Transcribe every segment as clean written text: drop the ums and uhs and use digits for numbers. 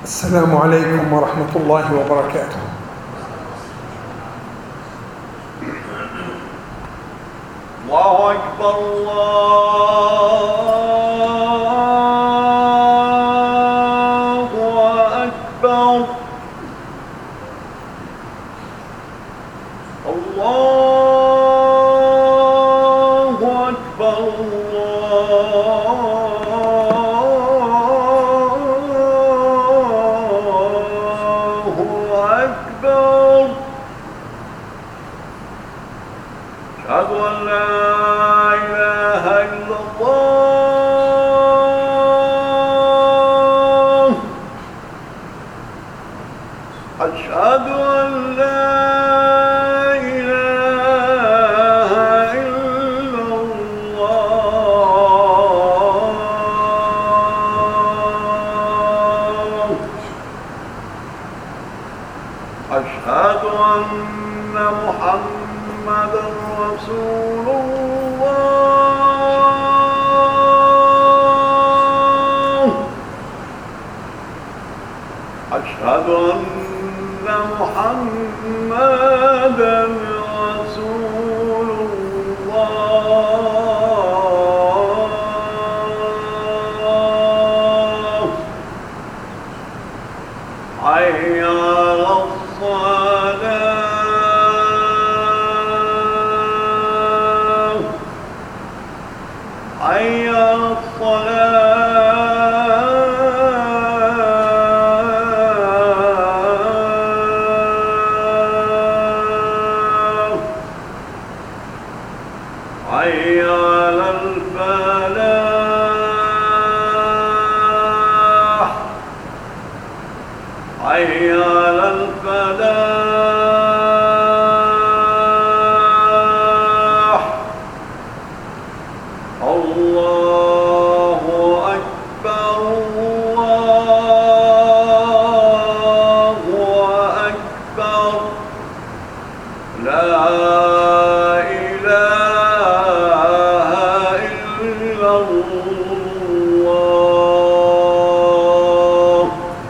السلام عليكم ورحمة الله وبركاته. الله أكبر الله أكبر الله أكبر الله أكبر. أشهد أن لا إله إلا الله. أشهد أن لا إله إلا الله. أشهد أن محمدًا رسول الله. أشهد أن محمدًا رسول الله. حي على الصلاة. حي على الصلاة. حي على الفلاح. حي على الفلاح. الله أكبر الله أكبر. لا إله إلا الله.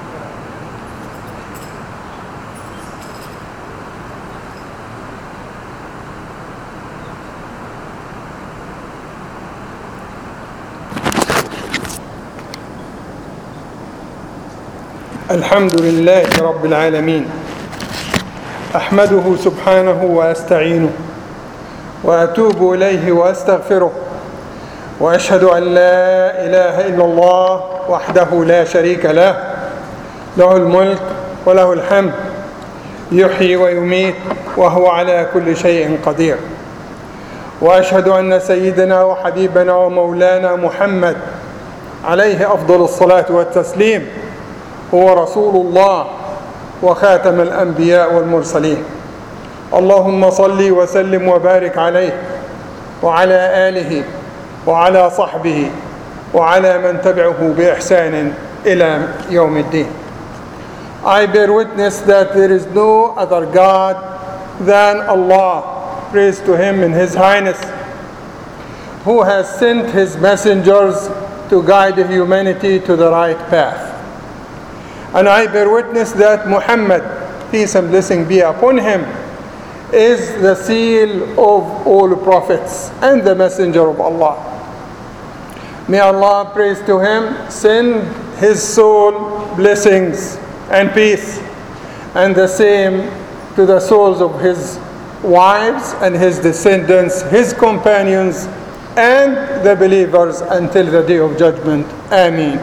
الحمد لله رب العالمين، أحمده سبحانه وأستعينه وأتوب إليه وأستغفره، وأشهد أن لا إله إلا الله وحده لا شريك له، له الملك وله الحمد، يحيي ويميت وهو على كل شيء قدير. وأشهد أن سيدنا وحبيبنا ومولانا محمد عليه أفضل الصلاة والتسليم هو رسول الله وخاتم الأنبياء والمرسلين. اللهم صل وسلم وبارك عليه وعلى آله وعلى صحبه وعلى من تبعه بإحسان إلى يوم الدين. I bear witness that there is no other God than Allah, praise to Him in His Highness, who has sent His messengers to guide humanity to the right path. And I bear witness that Muhammad, peace and blessing be upon him, is the seal of all prophets and the messenger of Allah. May Allah, praise to him, send his soul blessings and peace, and the same to the souls of his wives and his descendants, his companions, and the believers until the day of judgment. Ameen.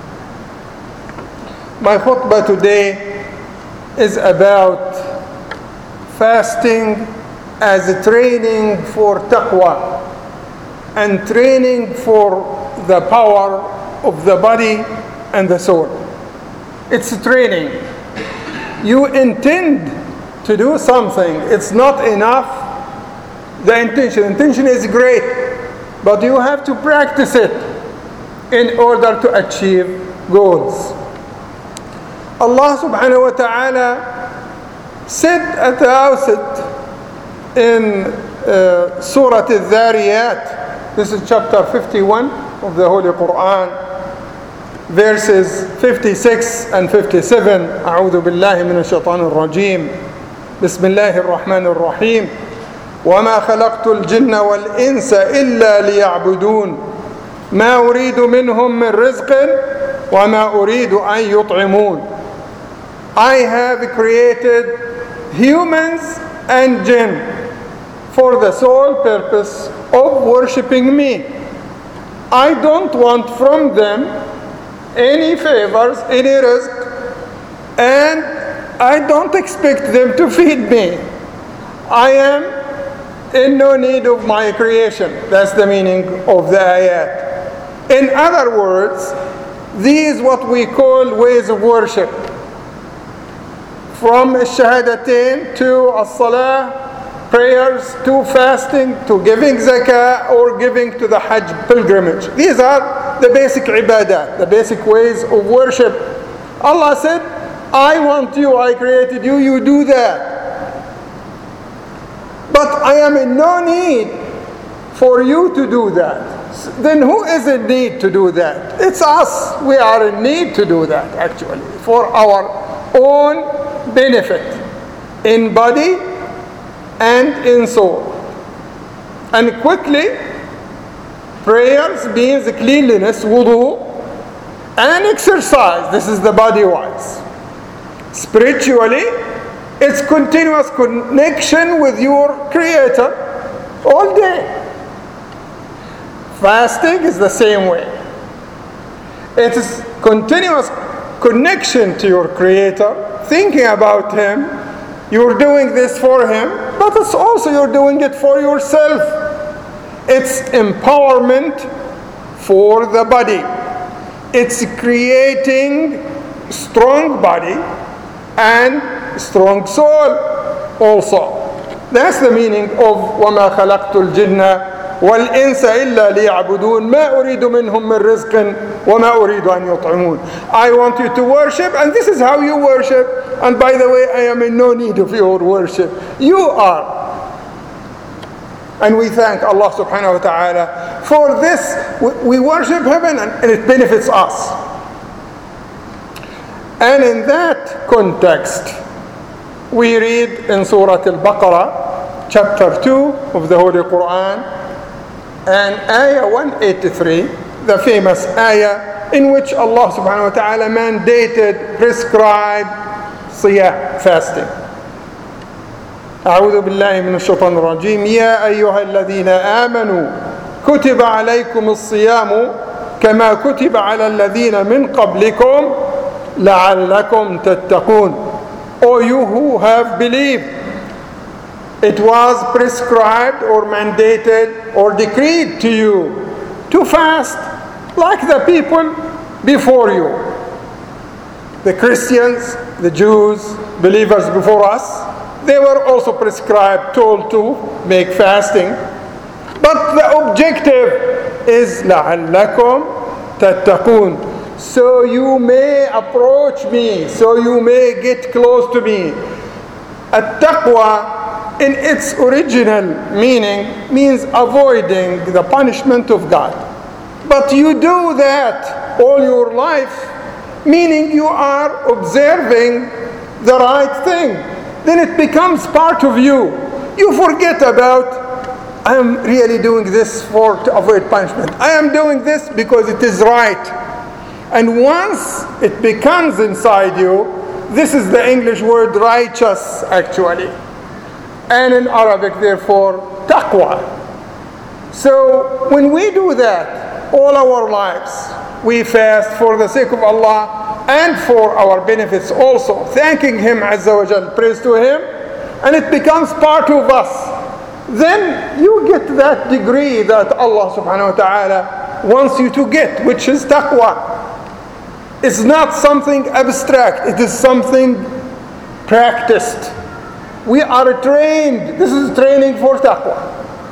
My khutbah today is about fasting as a training for taqwa and training for the power of the body and the soul. It's a training. You intend to do something. It's not enough. The intention is great, but you have to practice it in order to achieve goals. Allah subhanahu wa ta'ala said at the outset in Surah Al-Dhariyat, this is chapter 51 of the Holy Quran, verses 56 and 57. أعوذ بالله من الشيطان الرجيم. بسم الله الرحمن الرحيم. وما خلقت الجن والإنس إلا ليعبدون ما أريد منهم من رزق وما أريد أن يطعمون. I have created humans and jinn for the sole purpose of worshipping me. I don't want from them any favors, any risk, and I don't expect them to feed me. I am in no need of my creation. That's the meaning of the ayat. In other words, these what we call ways of worship. From shahadatain to as-salah, prayers, to fasting, to giving zakah, or giving to the hajj pilgrimage. These are the basic ibadah, the basic ways of worship. Allah said, I want you, I created you, you do that. But I am in no need for you to do that. Then who is in need to do that? It's us. We are in need to do that, actually, for our own benefit in body and in soul. And quickly, prayers means cleanliness, wudu, and exercise. This is the body-wise. Spiritually, it's continuous connection with your Creator all day. Fasting is the same way. It is continuous connection to your Creator, thinking about Him. You're doing this for Him, but it's also you're doing it for yourself. It's empowerment for the body. It's creating strong body and strong soul also. That's the meaning of وَمَا خَلَقْتُ الْجِنَّ وَالْإِنسَ إِلَّا لِيَعْبُدُونَ مَا أُرِيدُ مِنْهُمْ مِنْ رِزْقٍ وَمَا أُرِيدُ أَنْ يُطْعِمُونَ. I want you to worship, and this is how you worship. And by the way, I am in no need of your worship. You are. And we thank Allah subhanahu wa ta'ala for this. We worship Him and it benefits us. And in that context, we read in Surah Al-Baqarah, chapter 2 of the Holy Quran, and ayah 183, the famous ayah in which Allah subhanahu wa ta'ala mandated, prescribed siyam, fasting. أعوذ بالله من الشيطان الرجيم. يا أيها الذين آمنوا كتب عليكم الصيام كما كتب على الذين من قبلكم لعلكم تتقون. O you who have believed, it was prescribed or mandated or decreed to you to fast like the people before you. The Christians, the Jews, believers before us, they were also prescribed, told to make fasting. But the objective is لَعَلَّكُمْ تَتَّقُونَ. So you may approach me, so you may get close to me. At-taqwa, in its original meaning, means avoiding the punishment of God. But you do that all your life, meaning you are observing the right thing. Then it becomes part of you. You forget about, I am really doing this to avoid punishment. I am doing this because it is right. And once it becomes inside you, this is the English word righteous, actually. And in Arabic, therefore, taqwa. So when we do that all our lives, we fast for the sake of Allah and for our benefits also, thanking Him Azza wa Jal, praise to Him, and it becomes part of us. Then you get that degree that Allah subhanahu wa ta'ala wants you to get, which is taqwa. It's not something abstract, it is something practiced. We are trained. This is training for taqwa.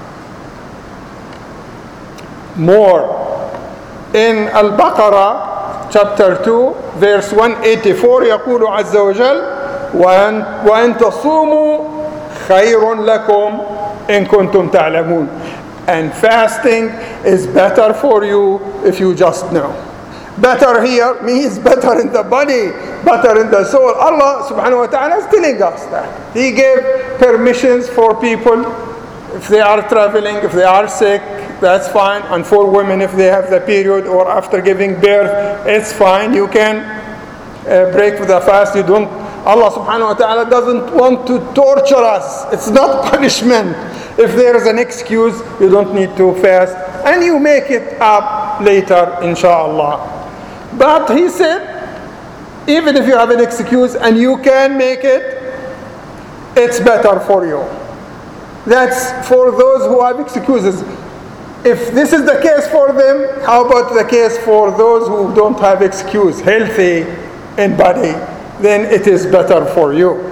More. In Al-Baqarah, chapter 2, verse 184, يقول عز وجل وأن تصوموا خير لكم إن كنتم تعلمون. And fasting is better for you if you just know. Better here means better in the body, better in the soul. Allah subhanahu wa ta'ala is telling us that. He gave permissions for people if they are traveling, if they are sick, that's fine. And for women, if they have the period or after giving birth, it's fine. You can break the fast. You don't. Allah subhanahu wa ta'ala doesn't want to torture us. It's not punishment. If there is an excuse, you don't need to fast. And you make it up later, inshallah. But he said, even if you have an excuse and you can make it, it's better for you. That's for those who have excuses. If this is the case for them, how about the case for those who don't have excuse, healthy in body? Then it is better for you.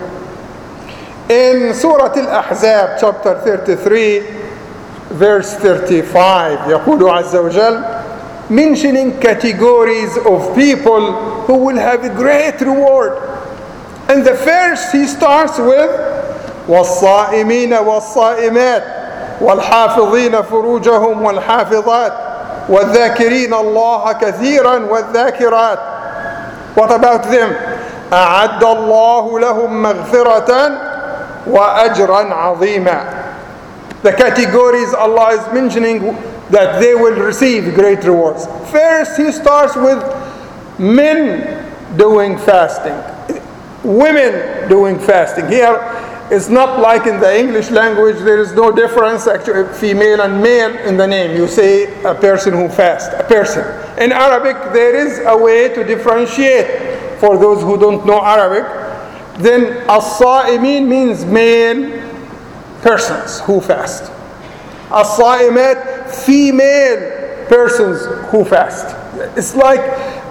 In Surah Al-Ahzab, chapter 33, verse 35, يقول عز وجل, mentioning categories of people who will have a great reward. And the first he starts with والصائمين والصائمات والحافظين فروجهم والحافظات والذاكرين الله كثيرا والذاكرات. What about them? أعد الله لهم مغفرة وأجرا عظيما. The categories Allah is mentioning that they will receive great rewards. First, he starts with men doing fasting, women doing fasting. Here, it's not like in the English language, there is no difference, actually, female and male in the name. You say a person who fasts, a person. In Arabic, there is a way to differentiate for those who don't know Arabic. Then, as-sa'imin means male persons who fast. As-sa'imat, female persons who fast. It's like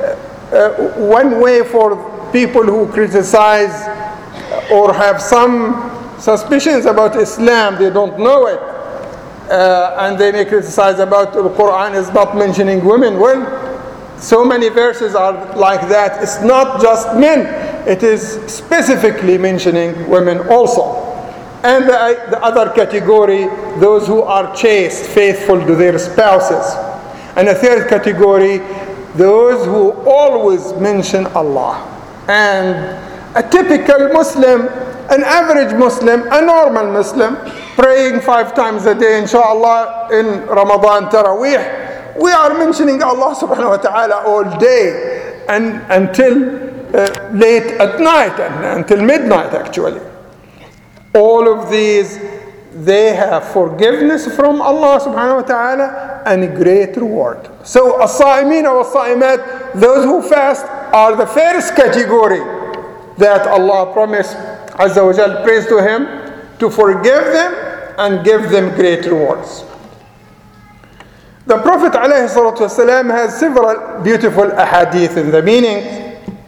one way for people who criticize or have some suspicions about Islam, they don't know it, and they may criticize about the Quran is not mentioning women. Well, so many verses are like that. It's not just men, it is specifically mentioning women also. And the other category, those who are chaste, faithful to their spouses. And the third category, those who always mention Allah. And a typical Muslim, an average Muslim, a normal Muslim, praying 5 times a day, inshallah, in Ramadan Taraweeh, we are mentioning Allah subhanahu wa ta'ala all day and until late at night, and until midnight actually. All of these, they have forgiveness from Allah subhanahu wa ta'ala and a great reward. So, as-sa'imin wa as-sa'imat, those who fast, are the first category that Allah promised, Azza wa Jal, praise to Him, to forgive them and give them great rewards. The Prophet alayhi salatu wasalam has several beautiful ahadith in the meaning.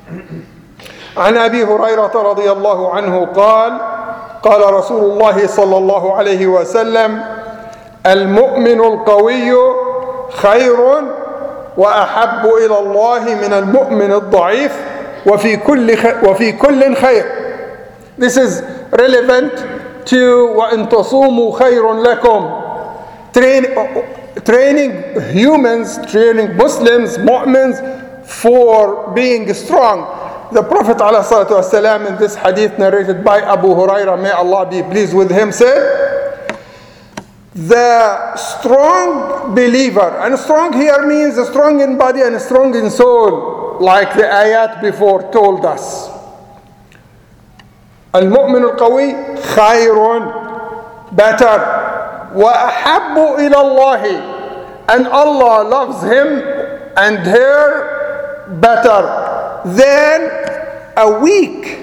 عن أبي هريرة رضي الله عنه قال قال رسول الله صلى الله عليه وسلم المؤمن القوي خير وأحب إلى الله من المؤمن الضعيف وفي كل خير. This is relevant to وإن تصوموا خير لكم. Training humans, training Muslims, mu'mins for being strong. The Prophet ﷺ in this hadith narrated by Abu Hurairah, may Allah be pleased with him, said, the strong believer, and strong here means strong in body and strong in soul, like the ayat before told us. Al-mu'min al-qawi khayrun, better, wa ahabbu ila Allah, and Allah loves him and her better than a weak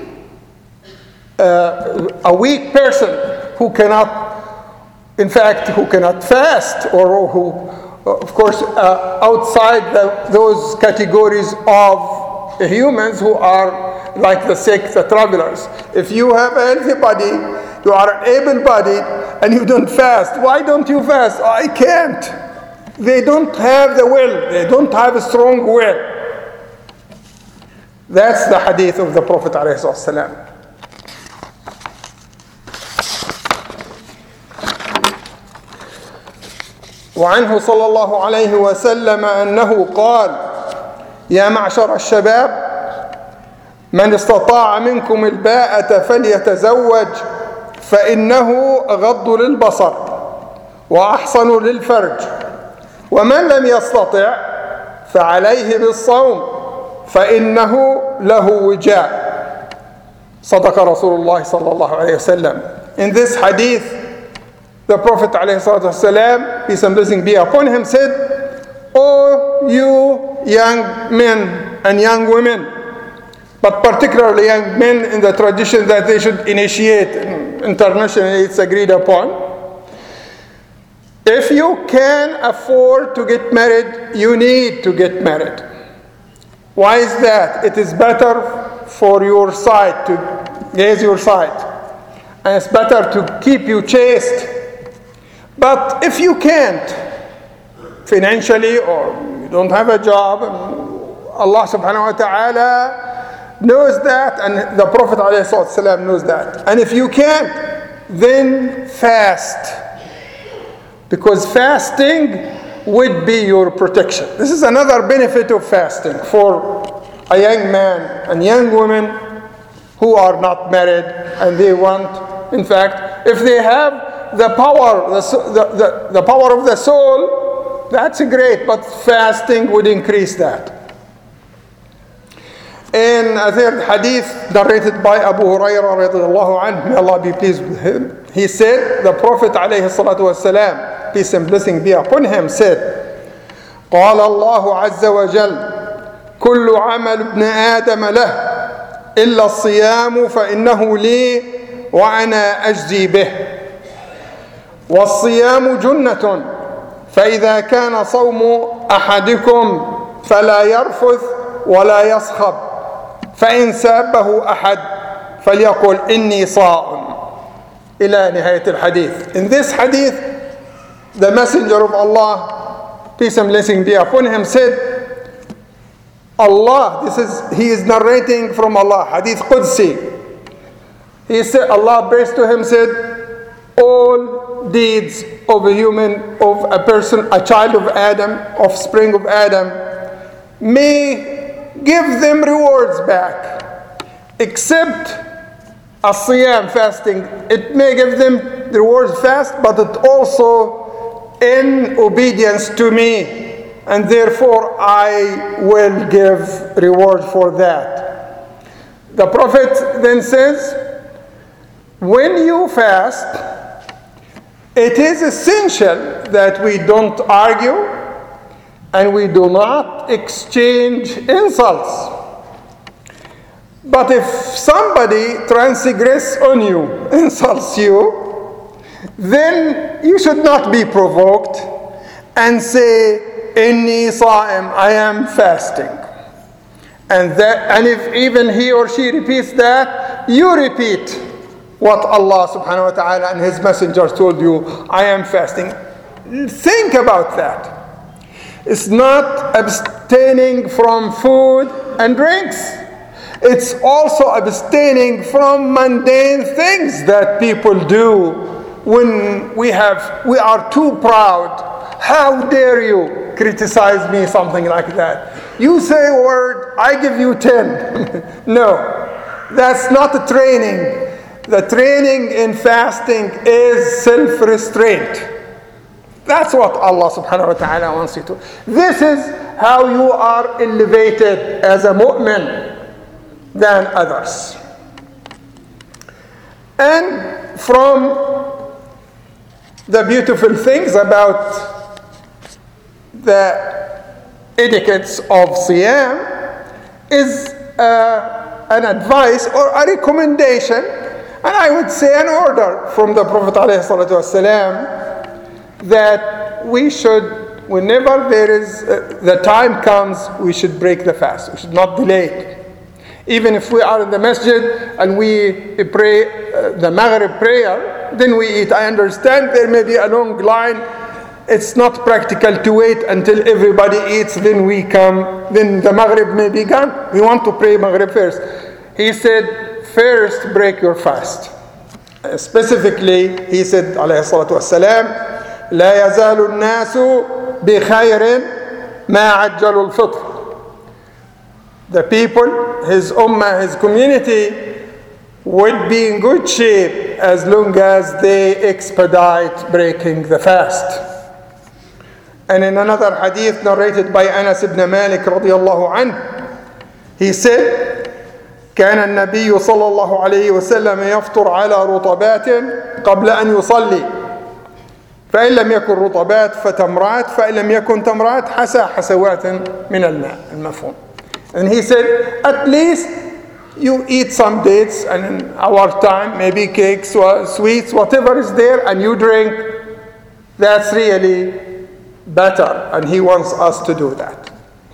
person who cannot, in fact, who cannot fast, or who, of course, outside those categories of humans who are like the sick, the travelers. If you have a healthy body, you are able-bodied, and you don't fast, why don't you fast? I can't. They don't have the will. They don't have a strong will. That's the hadith of the Prophet ﷺ. وعنه صلى الله عليه وسلم أنه قال يا معشر الشباب من استطاع منكم الباءة فليتزوج فإنه أغض للبصر وأحصن للفرج ومن لم يستطع فعليه بالصوم فإنه له وجاء. صدق رسول الله صلى الله عليه وسلم. In this hadith, the Prophet ﷺ, peace and blessing be upon him, said, "O you young men and young women, but particularly young men in the tradition that they should initiate, internationally it's agreed upon, if you can afford to get married, you need to get married." Why is that? It is better for your sight, to gaze your sight, and it's better to keep you chaste. But if you can't, financially, or you don't have a job, Allah subhanahu wa ta'ala knows that, and the Prophet ﷺ knows that. And if you can't, then fast, because fasting would be your protection. This is another benefit of fasting for a young man and young woman who are not married and they want, in fact, if they have the power, the power of the soul, that's great, but fasting would increase that. In a third hadith narrated by Abu Hurairah radiallahu anhu, may Allah be pleased with him, he said, the Prophet alayhi salatu wasalam, peace and blessing be upon him, said, قال الله عز وجل كل عمل ابن آدم له إلا الصيام فإنه لي وأنا أجزي به والصيام جنة فإذا كان صوم أحدكم فلا يرفث ولا يصخب فإن سابه أحد فليقل إني صائم إلى نهاية الحديث. In this hadith, the Messenger of Allah, peace and blessing be upon him, said, Allah, he is narrating from Allah, Hadith Qudsi. He said, Allah praised to him, said, all deeds of a human, of a person, a child of Adam, offspring of Adam, may give them rewards back, except a siyam, fasting. It may give them rewards fast, but it also in obedience to me. And therefore I will give reward for that. The Prophet then says, when you fast, it is essential that we don't argue and we do not exchange insults. But if somebody transgresses on you, insults you, then you should not be provoked and say, Inni sa'im, I am fasting. And if even he or she repeats that, you repeat what Allah subhanahu wa ta'ala and his messengers told you, I am fasting. Think about that. It's not abstaining from food and drinks. It's also abstaining from mundane things that people do when we are too proud. How dare you criticize me, something like that. You say a word, I give you 10. No, that's not the training. The training in fasting is self-restraint. That's what Allah subhanahu wa ta'ala wants you to. This is how you are elevated as a mu'min than others. And from the beautiful things about the etiquettes of Siyam is an advice or a recommendation, and I would say an order from the Prophet ﷺ that we should, whenever there is the time comes, we should break the fast. We should not delay it. Even if we are in the masjid and we pray the Maghrib prayer, then we eat. I understand there may be a long line. It's not practical to wait until everybody eats, then we come, then the Maghrib may be gone. We want to pray Maghrib first. He said, first break your fast. Specifically, he said, alayhi salatu wassalam, لا يزال الناس بخير ما عجلوا الفطر the people, his ummah, his community would be in good shape as long as they expedite breaking the fast. And in another hadith narrated by Anas ibn Malik radiallahu anhu, he said, كان النبي صلى الله عليه وسلم يفطر على رطبات قبل أن يصلي فإن لم يكن رطبات فتمرات فإن لم يكن تمرات حسوات من الماء المفهوم. And he said, at least you eat some dates, and in our time maybe cakes or sweets, whatever is there, and you drink. That's really better, and he wants us to do that.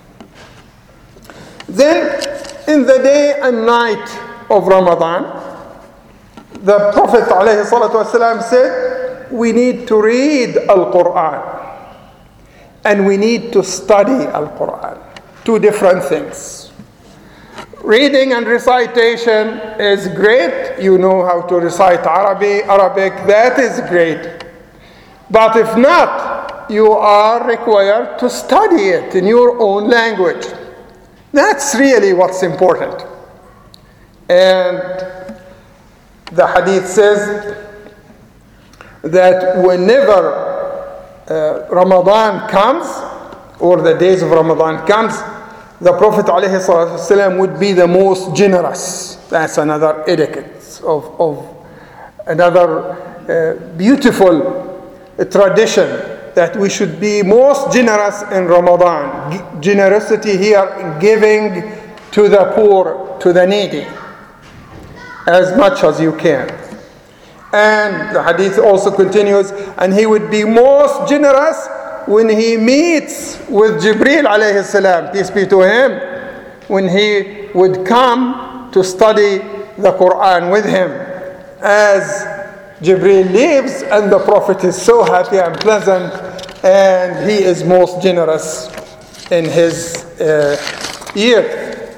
Then in the day and night of Ramadan, the Prophet ﷺ said, we need to read Al-Quran and we need to study Al-Quran. Two different things. Reading and recitation is great. You know how to recite Arabic, that is great. But if not, you are required to study it in your own language. That's really what's important. And the hadith says that whenever Ramadan comes, or the days of Ramadan comes, the Prophet ﷺ would be the most generous. That's another etiquette of another beautiful tradition, that we should be most generous in Ramadan. Generosity here, giving to the poor, to the needy, as much as you can. And the hadith also continues, and he would be most generous when he meets with Jibreel alayhi salam, peace be to him, when he would come to study the Quran with him. As Jibreel leaves, and the Prophet is so happy and pleasant, and he is most generous in his year.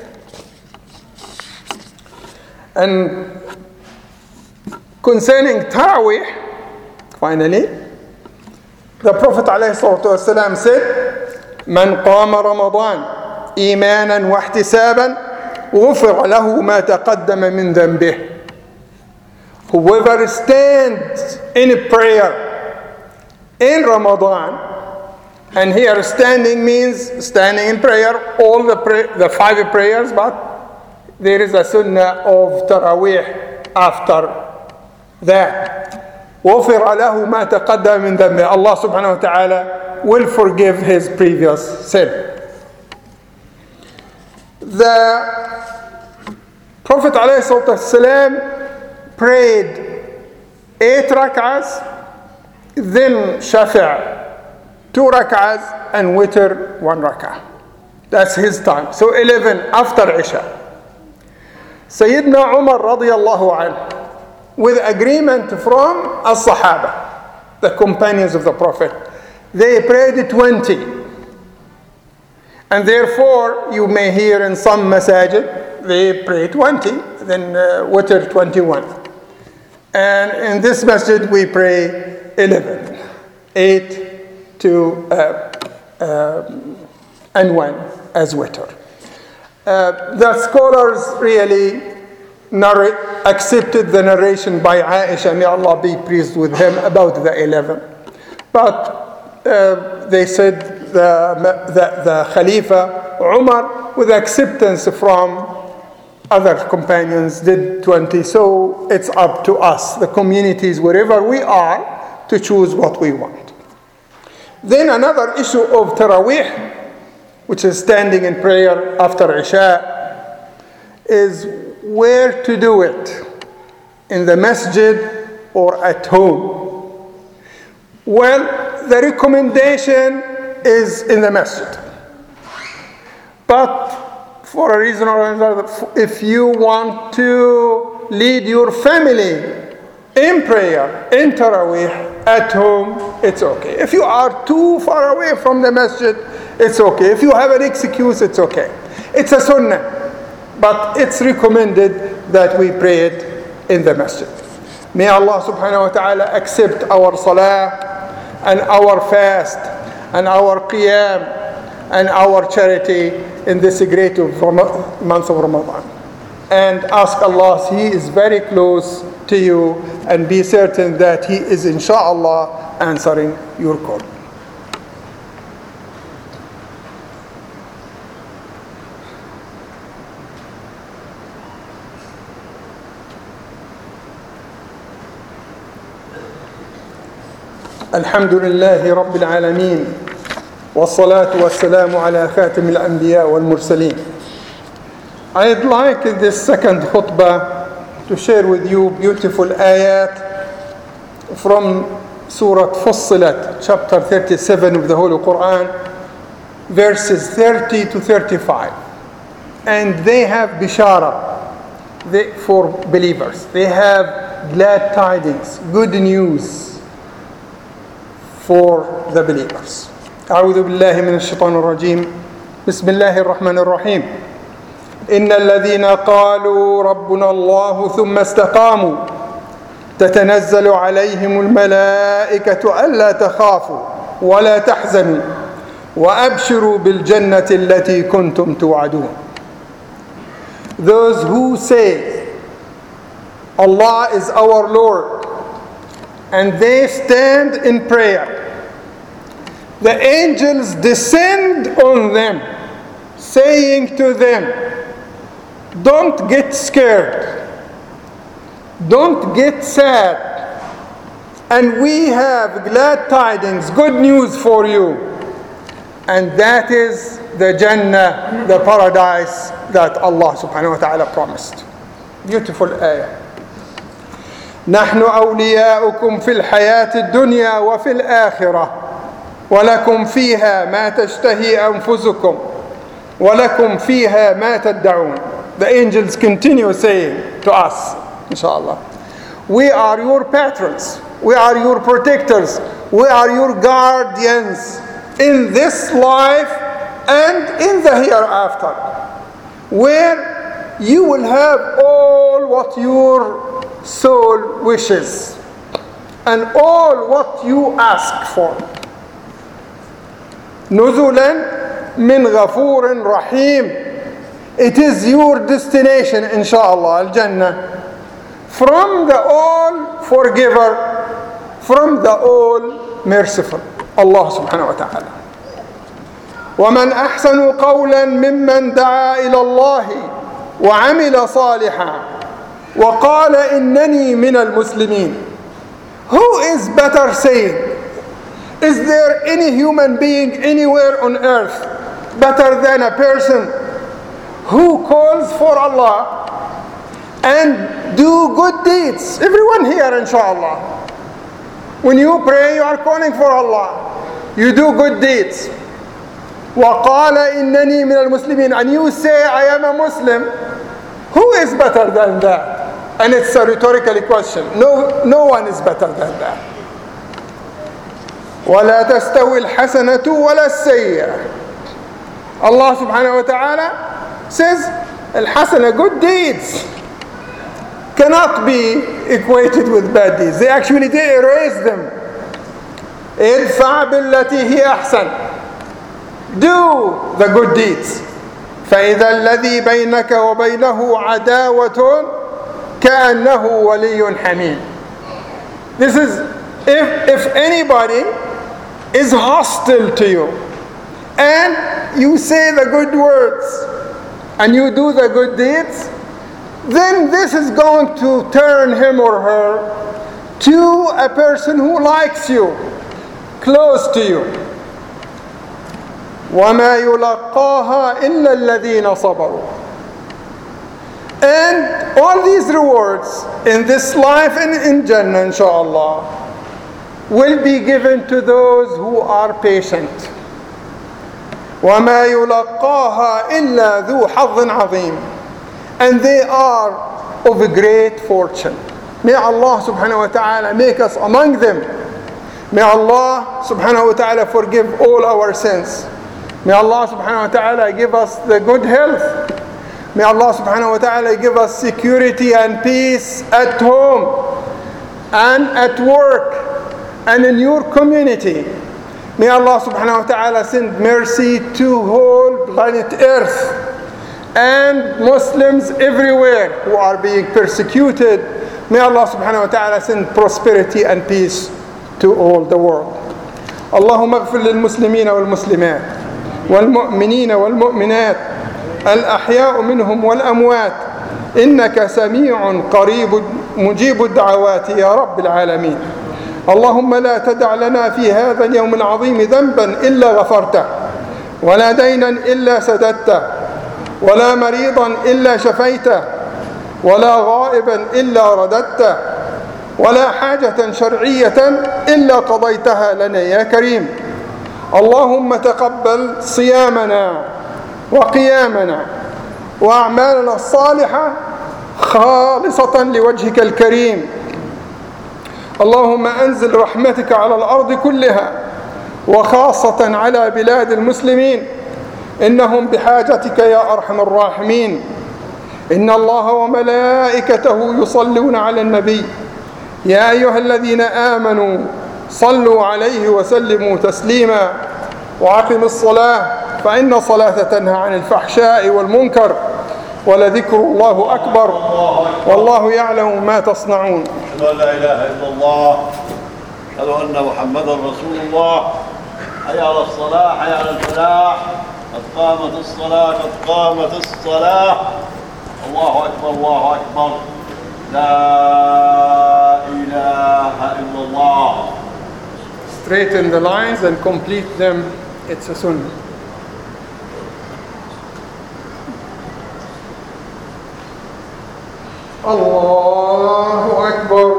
And concerning Taraweeh, finally, the Prophet ﷺ said, من قام رمضان إيمانا واحتسابا غفر له ما تقدم من ذنبه. Whoever stands in prayer in Ramadan, and here standing means standing in prayer, all the 5 prayers, but there is a sunnah of Taraweeh after that. غفر له ما تقدم من ذنبه. Allah subhanahu wa ta'ala will forgive his previous sin. The Prophet ﷺ prayed 8 rak'ahs, then shafi', 2 rak'ahs, and witr, 1 rak'ah. That's his time. So 11 after Isha. Sayyidina Umar radiyallahu anhu, with agreement from as-Sahaba, the companions of the Prophet, they prayed 20. And therefore, you may hear in some masajid, they pray 20, then witr 21. And in this masjid, we pray 11, 8, 2, and 1 as witr. The scholars really accepted the narration by Aisha, may Allah be pleased with him, about the 11. But they said the Khalifa Umar, with acceptance from other companions, did 20. So it's up to us, the communities, wherever we are, to choose what we want. Then another issue of Taraweeh, which is standing in prayer after Isha, is where to do it, in the masjid or at home. Well, the recommendation is in the masjid. But for a reason or another, if you want to lead your family in prayer, in Taraweeh, at home, it's okay. If you are too far away from the masjid, it's okay. If you have an excuse, it's okay. It's a sunnah, but it's recommended that we pray it in the masjid. May Allah subhanahu wa ta'ala accept our salah and our fast and our qiyam and our charity in this great month of Ramadan. And ask Allah, He is very close to you, and be certain that He is inshallah answering your call. الحمد لله رب العالمين والصلاة والسلام على خاتم الأنبياء والمرسلين. I'd like in this second khutbah to share with you beautiful ayat from Surah Fussilat, chapter 37 of the Holy Quran, verses 30 to 35. And they have bishara for believers. They have glad tidings, good news for the believers. أعوذ بالله من الشيطان الرجيم. بسم الله الرحمن الرحيم. إن الذين قالوا ربنا الله ثم استقاموا تتنزل عليهم الملائكة ألا تخافوا ولا تحزنوا وأبشروا بالجنة التي كنتم توعدون. Those who say Allah is our Lord and they stand in prayer, the angels descend on them, saying to them, don't get scared, don't get sad, and we have glad tidings, good news for you, and that is the Jannah, the paradise that Allah subhanahu wa ta'ala promised. Beautiful ayah. نحن أولياؤكم في الحياة الدنيا وفي الآخرة ولكم فيها ما تشتهي أنفسكم ولكم فيها ما تدعون. The angels continue saying to us, inshallah, we are your patrons, we are your protectors, we are your guardians in this life and in the hereafter, where you will have all what your soul wishes and all what you ask for. نزلا من غفور رحيم. It is your destination, inshallah, al-Jannah, from the all forgiver, from the all merciful, Allah subhanahu wa ta'ala. ومن أحسن قولا ممن دعا إلى الله وعمل صالحا وقال إنني من المسلمين. Who is better saying? Is there any human being anywhere on earth better than a person who calls for Allah and do good deeds? Everyone here, inshallah. When you pray, you are calling for Allah. You do good deeds. وَقَالَ إِنَّنِي مِنَ الْمُسْلِمِينَ. And you say, I am a Muslim. Who is better than that? And it's a rhetorical question. No one is better than that. وَلَا تَسْتَوِي الْحَسَنَةُ وَلَا السَّيِّئَةُ. Allah subhanahu wa ta'ala says, al-hasana, good deeds, cannot be equated with bad deeds. They erase them. ادفع بالتي هي أحسن. Do the good deeds. فإذا الذي بينك وبينه عداوة كأنه ولي حميم. This is if anybody is hostile to you and you say the good words and you do the good deeds, then this is going to turn him or her to a person who likes you, close to you. وَمَا يُلَقَّاهَا إِلَّا الَّذِينَ صَبَرُوا. And all these rewards in this life and in Jannah, inshallah, will be given to those who are patient. وَمَا يُلَقَّاهَا إِلَّا ذُو حَظٍّ عَظِيمٍ. And they are of a great fortune. May Allah subhanahu wa ta'ala make us among them. May Allah subhanahu wa ta'ala forgive all our sins. May Allah subhanahu wa ta'ala give us the good health. May Allah subhanahu wa ta'ala give us security and peace at home and at work and in your community. May Allah subhanahu wa ta'ala send mercy to whole planet Earth and Muslims everywhere who are being persecuted. May Allah subhanahu wa ta'ala send prosperity and peace to all the world. اللهم اغفر للمسلمين والمسلمات والمؤمنين والمؤمنات الأحياء منهم والأموات إنك سميع قريب مجيب الدعوات يا رب العالمين. اللهم لا تدع لنا في هذا اليوم العظيم ذنبا إلا غفرته، ولا دينا إلا سددته، ولا مريضا إلا شفيته، ولا غائبا إلا رددته، ولا حاجة شرعية إلا قضيتها لنا يا كريم. اللهم تقبل صيامنا وقيامنا وأعمالنا الصالحة خالصة لوجهك الكريم. اللهم أنزل رحمتك على الأرض كلها وخاصة على بلاد المسلمين، إنهم بحاجتك يا أرحم الراحمين. إن الله وملائكته يصلون على النبي يا أيها الذين آمنوا صلوا عليه وسلموا تسليما. وأقم الصلاة فإن الصلاة تنهى عن الفحشاء والمنكر، ولذكر الله أكبر والله يعلم ما تصنعون. أشهد أن لا إله إلا الله، أشهد أن محمدا رسول الله. حي على الصلاة، حي على الفلاح، قد قامت الصلاة، قد قامت الصلاة. الله أكبر، الله أكبر، لا إله إلا الله. Straighten the lines and complete them. It's a sunnah. الله أكبر.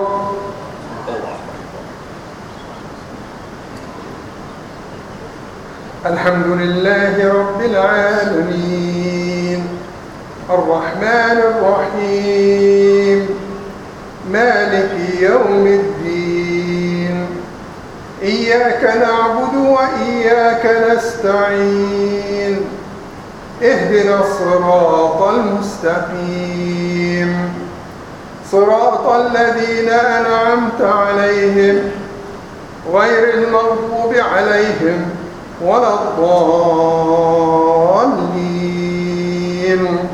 الحمد لله رب العالمين الرحمن الرحيم مالك يوم الدين إياك نعبد وإياك نستعين اهدنا الصراط المستقيم صراط الذين أنعمت عليهم غير المغضوب عليهم ولا الضالين.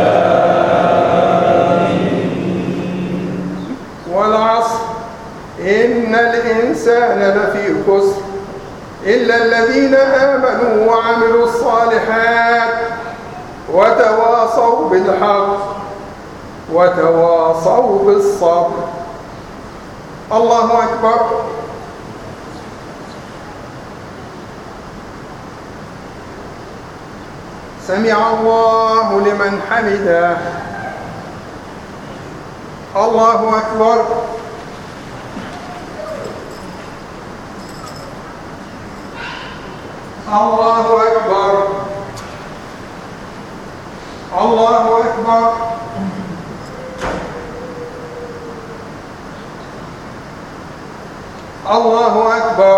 والعصر إن الإنسان لفي خسر إلا الذين آمنوا وعملوا الصالحات وتواصوا بالحق وتواصوا بالصبر. الله أكبر. سمع الله لمن حمده. الله أكبر. الله أكبر. الله أكبر. الله أكبر.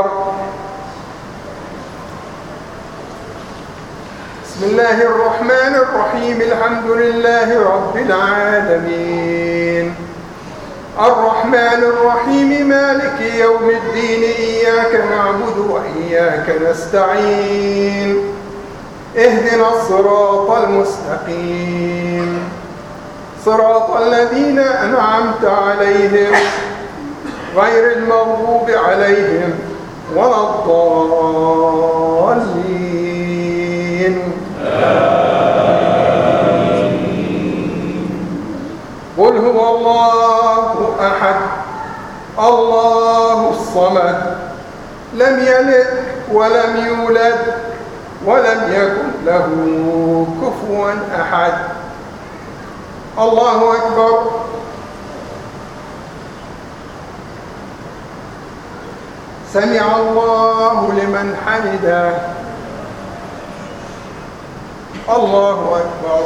بسم الله الرحمن الرحيم الحمد لله رب العالمين الرحمن الرحيم مالك يوم الدين إياك نعبد وإياك نستعين اهدنا الصراط المستقيم صراط الذين أنعمت عليهم غير المغضوب عليهم ولا الضالين. قل هو الله أحد الله الصمد لم يلد ولم يولد ولم يكن له كفوا أحد. الله أكبر. سمع الله لمن حمده. الله أكبر.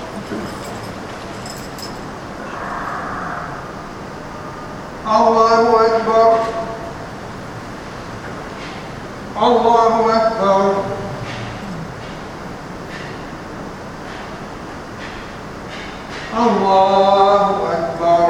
الله أكبر. الله أكبر. الله أكبر.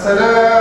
السلام